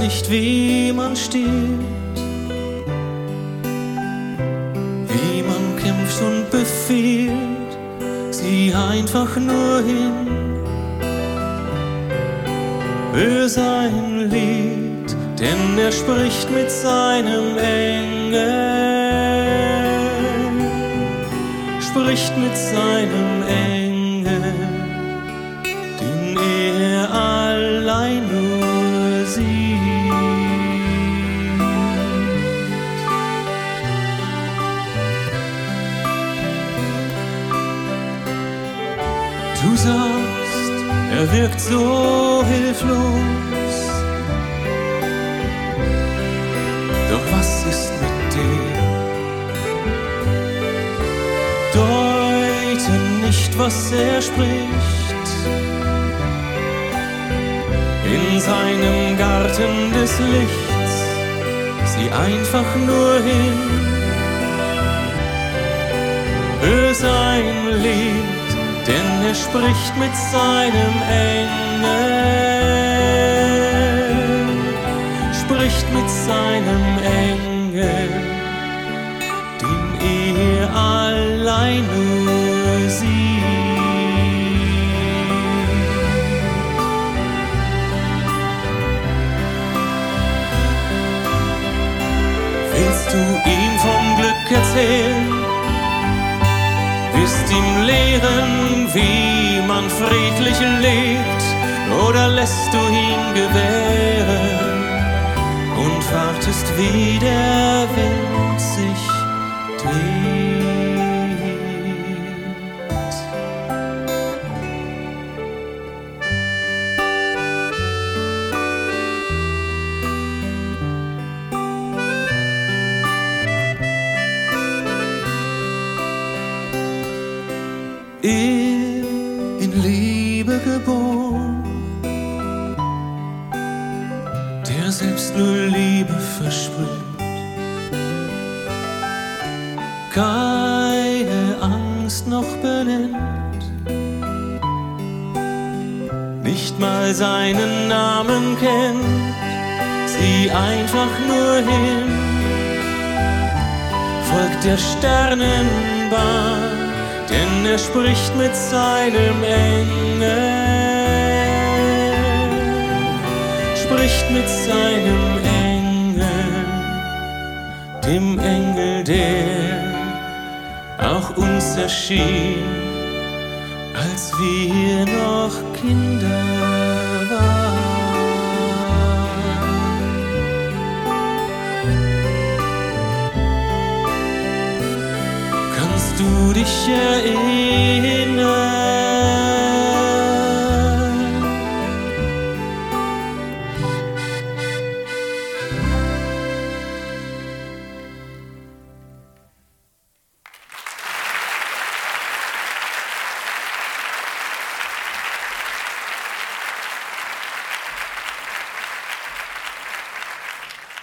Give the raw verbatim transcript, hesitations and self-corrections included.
nicht, wie man steht, wie man kämpft und befiehlt, sieh einfach nur hin für sein Lied, denn er spricht mit seinem Engel, spricht mit seinem Engel, den er allein nur sieht. Du sagst, er wirkt so hilflos, doch was ist mit dir? Deute nicht, was er spricht, in seinem Garten des Lichts, sieh einfach nur hin für sein Lied, denn er spricht mit seinem Engel, spricht mit seinem Engel, den er allein nur sieht. Willst du ihm vom Glück erzählen? Willst ihm lehren, wie man friedlich lebt, oder lässt du ihn gewähren und wartest, wie der Wind sich dreht? Er in Liebe geboren, der selbst nur Liebe versprüht, keine Angst noch benennt, nicht mal seinen Namen kennt, sieh einfach nur hin, folgt der Sternenbahn, denn er spricht mit seinem Engel, spricht mit seinem Engel, dem Engel, der auch uns erschien, als wir noch Kinder waren. Kannst du dich erinnern?